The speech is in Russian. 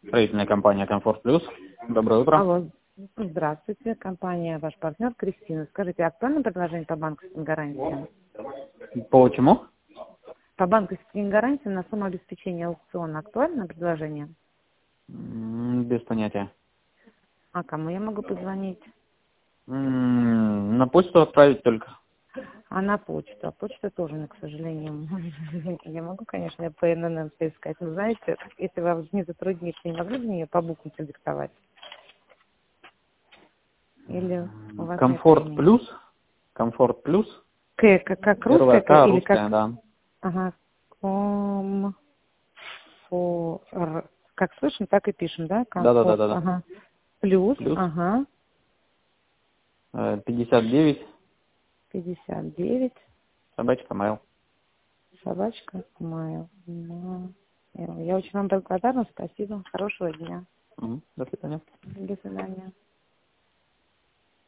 Строительная компания «Комфорт Плюс». Доброе утро. Алло, здравствуйте, компания «Ваш партнер» Кристина. Скажите, актуально предложение по банковским гарантиям? По чему? По банковским гарантиям на сумму обеспечения аукциона актуально предложение? Без понятия. А кому я могу позвонить? На почту отправить только. А на почту? А почту тоже, к сожалению, я могу, конечно, по ННН поискать. Но знаете, если вам не затруднится, не могли бы мне ее по буквам продиктовать? Или у вас нет «Комфорт времени? Плюс». «Комфорт Плюс». Как Первая русская К, или русская, как? да. Ага. Как слышим, так и пишем, да? Комфорт. Да. Ага. Плюс, Плюс. ага. 59. 59. Собачка Mail. Собачка Майл. Я очень вам благодарна. Спасибо. Хорошего дня. До свидания. До свидания.